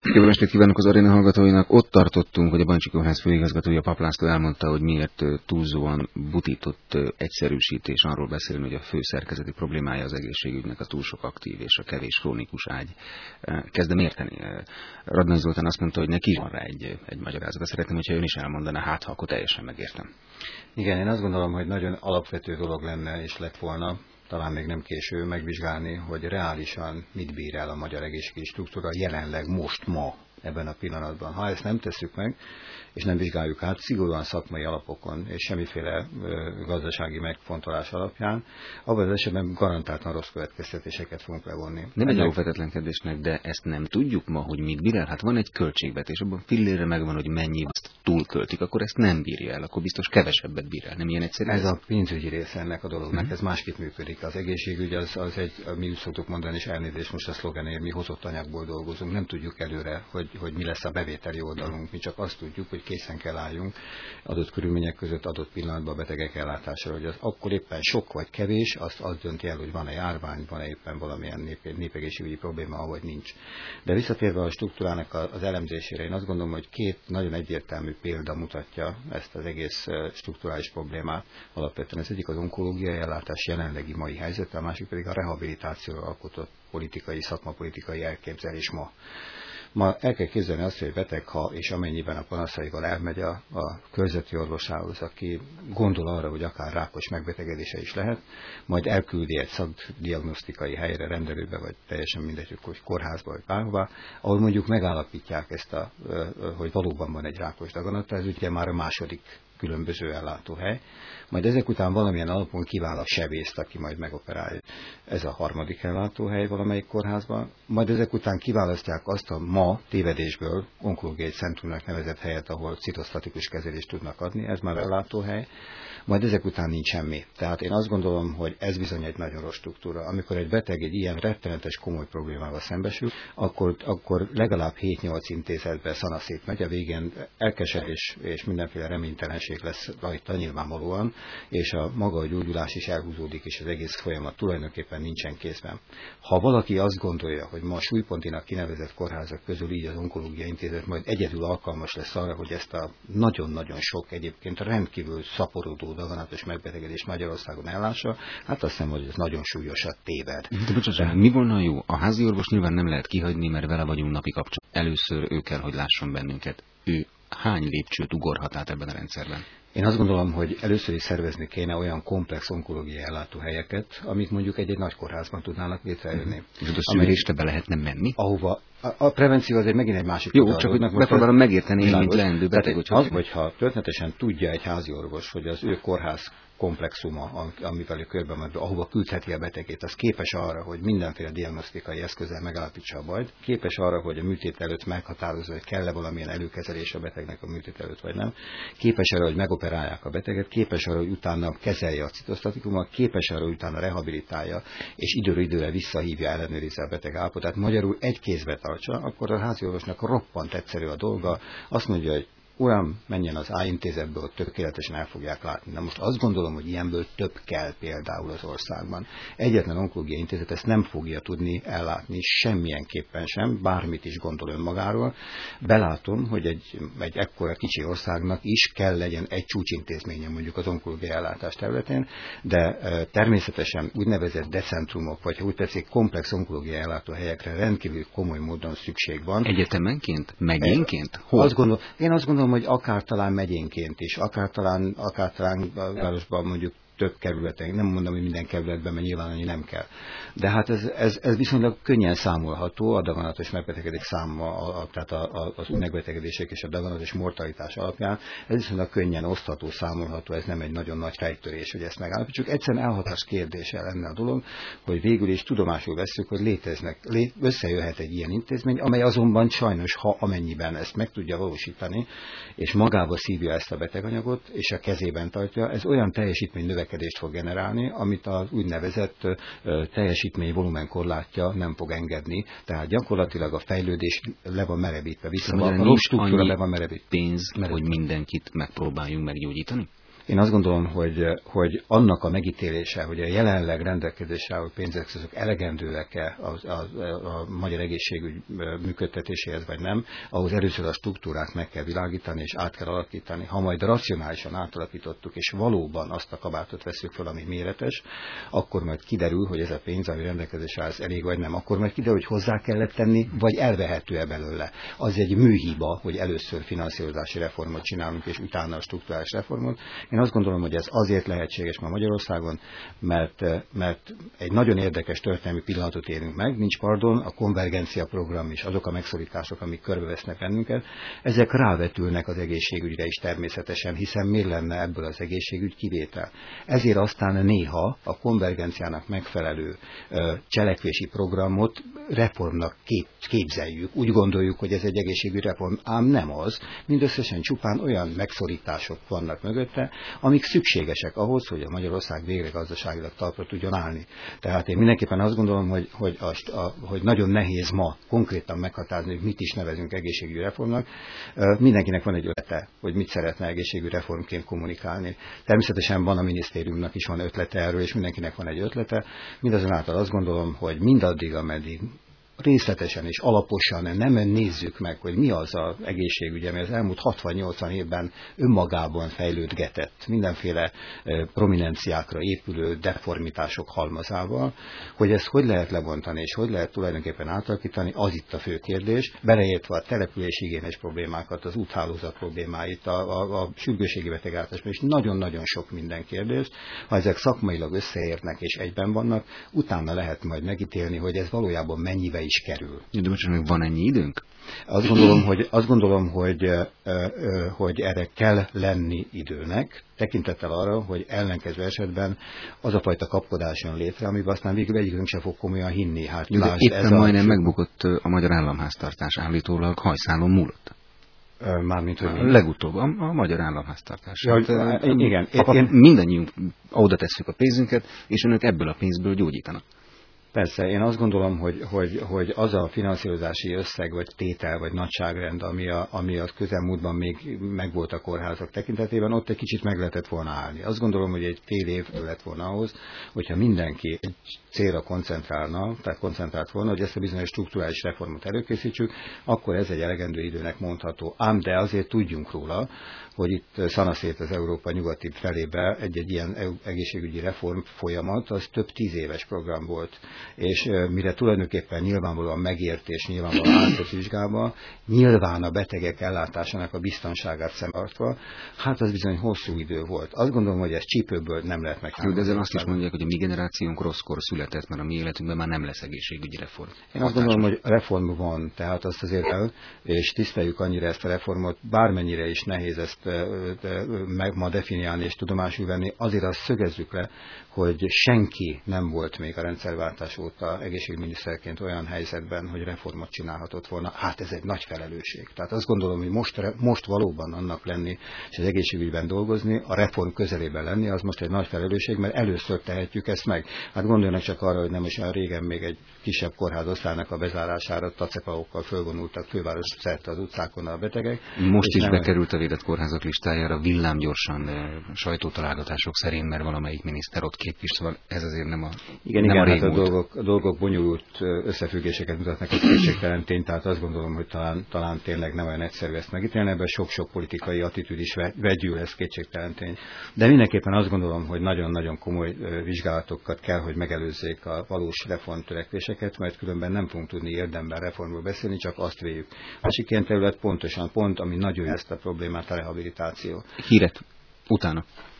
Jó estét kívánok az aréna hallgatóinak. Ott tartottunk, hogy a Bancsi Kórház főigazgatója Pap László elmondta, hogy miért túlzóan butított egyszerűsítés arról beszélni, hogy a fő szerkezeti problémája az egészségügynek a túl sok aktív és a kevés krónikus ágy. Kezdem érteni. Radnai Zoltán azt mondta, hogy neki van rá egy magyarázat. Szeretném, hogyha ön is elmondaná, hát ha akkor teljesen megértem. Igen, én azt gondolom, hogy nagyon alapvető dolog lenne és lett volna, talán még nem késő megvizsgálni, hogy reálisan mit bír el a magyar egészségügyi struktúra jelenleg ma ebben a pillanatban. Ha ezt nem tesszük meg, és nem vizsgáljuk át szigorúan szakmai alapokon, és semmiféle gazdasági megfontolás alapján, abban az esetben garantáltan rossz következtetéseket fogunk levonni. Nem egy óvetetlenkedésnek, de ezt nem tudjuk ma, hogy mit bír el. Hát van egy költségvetés, abban fillére megvan, hogy mennyi azt túlköltik, akkor ezt nem bírja el, akkor biztos kevesebbet bír el. Nem ilyen egyszerű? Ez a pénzügyi része ennek a dolognak, ez másképp működik. Az egészségügy az egy, mi úgy szoktuk mondani, és elnézést most a szlogenért, mi hozott anyagból dolgozunk, nem tudjuk előre, hogy mi lesz a bevételi oldalunk, mi csak azt tudjuk, hogy készen kell álljunk adott körülmények között, adott pillanatban a betegek ellátásra, hogy az akkor éppen sok vagy kevés, az dönti el, hogy van-e járvány, van-e éppen valamilyen népegészségügyi probléma, vagy nincs. De visszatérve a struktúrának az elemzésére, én azt gondolom, hogy két nagyon egyértelmű példa mutatja ezt az egész strukturális problémát. Alapvetően az egyik az onkológiai ellátás jelenlegi mai helyzete, a másik pedig a rehabilitációra alkotott politikai, szakmapolitikai elképzelés ma. Ma el kell képzelni azt, hogy a beteg, ha és amennyiben a panaszaival elmegy a körzeti orvosához, aki gondol arra, hogy akár rákos megbetegedése is lehet, majd elküldi egy szakdiagnosztikai helyre, rendelőbe, vagy teljesen mindegy, hogy kórházba, vagy bárhová, ahol mondjuk megállapítják ezt, hogy valóban van egy rákos daganata, ez ugye már a második különböző ellátóhely, majd ezek után valamilyen alapon kivál a sebészt, aki majd megoperálja. Ez a harmadik ellátóhely valamelyik kórházban, majd ezek után kiválasztják azt a ma tévedésből onkológiai centrumnak nevezett helyet, ahol citosztatikus kezelést tudnak adni, ez már ellátóhely, majd ezek után nincs semmi. Tehát én azt gondolom, hogy ez bizony egy nagyon rossz struktúra. Amikor egy beteg egy ilyen rettenetes komoly problémával szembesül, akkor legalább 7-8 intézetbe szanaszét megy, a végén elkeseredés és mindenféle reménytelenség lesz rajta nyilvánvalóan, és a maga a gyógyulás is elhúzódik, és az egész folyamat tulajdonképpen nincsen kézben. Ha valaki azt gondolja, hogy ma a súlypontinak kinevezett kórházak közül így az onkológiai intézet majd egyedül alkalmas lesz arra, hogy ezt a nagyon-nagyon sok egyébként rendkívül szaporodó daganatos megbetegedés Magyarországon ellássa, hát azt hiszem, hogy ez nagyon súlyosat téved. De bocsánat, mi volna jó? A házi orvos nyilván nem lehet kihagyni, mert vele vagyunk napi kapcsolatban. Először ő kell, hogy lásson bennünket. Ő hány lépcsőt ugorhat át ebben a rendszerben? Én azt gondolom, hogy először is szervezni kéne olyan komplex onkológiai ellátóhelyeket, amik mondjuk egy nagy kórházban tudnának létrejönni. És a szűrésre be lehetne menni? Ahova a prevenció azért megint egy másik. Jó, csak hogy megpróbálom megérteni, én mint leendő beteg, hogyha történetesen tudja egy házi orvos, hogy az ő kórház komplexuma, amivel ő körbe megy, ahova küldheti a betegét, az képes arra, hogy mindenféle diagnosztikai eszközzel megállapítsa a bajt, képes arra, hogy a műtét előtt meghatározza, hogy kell-e valamilyen előkezelés a betegnek a műtét előtt, vagy nem, képes arra, hogy megoperálják a beteget, képes arra, hogy utána kezelje a citosztatikumot, képes arra, hogy utána rehabilitálja, és időről időre visszahívja, ellenőrizze a beteg állapotát. Magyarul egy kézbe tartsa, akkor a háziorvosnak roppant egyszerű a dolga, azt mondja, hogy uram, menjen az A intézetből, tökéletesen el fogják látni. Na most azt gondolom, hogy ilyenből több kell például az országban. Egyetlen onkológiai intézet ezt nem fogja tudni ellátni semmilyenképpen sem, bármit is gondol önmagáról. Belátom, hogy egy ekkora kicsi országnak is kell legyen egy csúcsintézménye mondjuk az onkológiai ellátás területén, de természetesen úgynevezett decentrumok, vagy ha úgy tetszik, komplex onkológiai ellátóhelyekre rendkívül komoly módon szükség van. Egyetemenként? Megyénként? Hol? Én azt gondolom, hogy akár talán megyénként is, akár talán a városban mondjuk több kerületen, nem mondom, hogy minden kerületben, mert nyilván annyi nem kell. De hát ez viszonylag könnyen számolható, a daganatos megbetegedés száma, tehát az új megbetegedések és a daganatos mortalitás alapján, ez viszonylag könnyen osztható, számolható, ez nem egy nagyon nagy fejtörés, hogy ezt megállapítsuk. Egyszerűen elhatás kérdése lenne a dolog, hogy végül is tudomásul vesszük, hogy összejöhet egy ilyen intézmény, amely azonban sajnos, ha amennyiben ezt meg tudja valósítani, és magába szívja ezt a beteganyagot, és a kezében tartja, ez olyan teljesítmény növekedést fog generálni, amit az úgynevezett teljesítmény volumenkorlátja nem fog engedni. Tehát gyakorlatilag a fejlődés le van merevítve vissza. A rossz struktúra le van merevítve. Pénz, hogy mindenkit megpróbáljunk meggyógyítani? Én azt gondolom, hogy annak a megítélése, hogy a jelenleg rendelkezésre álló pénzeszközök elegendőek-e a magyar egészségügy működtetéséhez, vagy nem, ahhoz először a struktúrát meg kell világítani, és át kell alakítani. Ha majd racionálisan átalakítottuk, és valóban azt a kabátot veszük fel, ami méretes, akkor majd kiderül, hogy ez a pénz, ami rendelkezésre áll, elég vagy nem. Akkor majd kiderül, hogy hozzá kellett tenni, vagy elvehető-e belőle. Az egy műhiba, hogy először finanszírozási reformot csinálunk, és utána a strukturális reformot. Én azt gondolom, hogy ez azért lehetséges ma Magyarországon, mert egy nagyon érdekes történelmi pillanatot érünk meg, nincs pardon, a konvergencia program és azok a megszorítások, amik körbevesznek bennünket, ezek rávetülnek az egészségügyre is természetesen, hiszen miért lenne ebből az egészségügy kivétel. Ezért aztán néha a konvergenciának megfelelő cselekvési programot reformnak képzeljük. Úgy gondoljuk, hogy ez egy egészségügyi reform, ám nem az, mindösszesen csupán olyan megszorítások vannak mögötte, amik szükségesek ahhoz, hogy a Magyarország végre gazdaságilag talpra tudjon állni. Tehát én mindenképpen azt gondolom, hogy nagyon nehéz ma konkrétan meghatározni, hogy mit is nevezünk egészségügyi reformnak. Mindenkinek van egy ötlete, hogy mit szeretne egészségügyi reformként kommunikálni. Természetesen van a minisztériumnak is van ötlete erről, és mindenkinek van egy ötlete. Mindazonáltal azt gondolom, hogy mindaddig, ameddig részletesen és alaposan nem nézzük meg, hogy mi az az egészségügy, ami az elmúlt 60-80 évben önmagában fejlődgetett, mindenféle prominenciákra épülő deformitások halmazával, hogy ezt hogy lehet lebontani, és hogy lehet tulajdonképpen átalakítani, az itt a fő kérdés, beleértve a településigényes problémákat, az úthálózat problémáit, a sürgősségi betegellátásban, és nagyon-nagyon sok minden kérdést. Ha ezek szakmailag összeérnek és egyben vannak, utána lehet majd megítélni, hogy ez valójában mennyibe is kerül. De most még van ennyi időnk? Azt gondolom, hogy erre kell lenni időnek, tekintettel arra, hogy ellenkező esetben az a fajta kapkodás jön létre, amiben aztán végül egyikünk sem fog komolyan hinni. Hát, éppen majdnem megbukott a magyar államháztartás, állítólag hajszálon múlott. Mármint, hogy legutóbb a magyar államháztartás. Ja, igen. Mindannyiunk oda tesszük a pénzünket, és önök ebből a pénzből gyógyítanak. Persze, én azt gondolom, hogy az a finanszírozási összeg, vagy tétel, vagy nagyságrend, ami a közelmúltban még megvolt a kórházak tekintetében, ott egy kicsit meg lehetett volna állni. Azt gondolom, hogy egy fél év lett volna ahhoz, hogyha mindenki egy célra koncentrálna, tehát koncentrált volna, hogy ezt a bizonyos strukturális reformot előkészítsük, akkor ez egy elegendő időnek mondható. Ám de azért tudjunk róla, hogy itt szanaszét az Európa nyugati felébe egy ilyen egészségügyi reform folyamat, az több 10 éves program volt. És mire tulajdonképpen nyilvánvalóan megértés, nyilvánvalóan átvizsgálva, nyilván a betegek ellátásának a biztonságát szemtartva, hát az bizony hosszú idő volt. Azt gondolom, hogy ez csípőből nem lehet megtámadni. De ezzel azt is mondják, hogy a mi generációnk rosszkor született, mert a mi életünkben már nem lesz egészségügyi reform. Én azt gondolom, hogy reform van, tehát azt azért el, és tiszteljük annyira ezt a reformot, bármennyire is nehéz ezt ma definiálni és tudomásul venni, azért azt szögezzük le, hogy senki nem volt még a rendszerváltás óta egészségügyminiszterként olyan helyzetben, hogy reformot csinálhatott volna. Hát ez egy nagy felelősség. Tehát azt gondolom, hogy most valóban annak lenni, és az egészségügyben dolgozni, a reform közelében lenni, az most egy nagy felelősség, mert először tehetjük ezt meg. Hát gondoljanak csak arra, hogy nem is olyan régen még egy kisebb kórházosztálynak a bezárására tacepaokkal fölvonultak főváros szerte az utcákon a betegek. Most is bekerült a védett kórházak listájára villámgyorsan sajtótalálgatások szerint, mert valamelyik miniszter ott képvisel, szóval ez azért nem a hát a dolgok bonyolult összefüggéseket mutatnak, ez kétségtelen tény, tehát azt gondolom, hogy talán tényleg nem olyan egyszerű ezt megítélni, ebben sok-sok politikai attitűd is vegyül, ez kétségtelen tény. De mindenképpen azt gondolom, hogy nagyon-nagyon komoly vizsgálatokat kell, hogy megelőzzék a valós reformtörekvéseket, mert különben nem fogunk tudni érdemben reformról beszélni, csak azt véljük. Másik ilyen terület pont, ami nagyon ezt a problémát, a rehabilitáció. Hírek utána.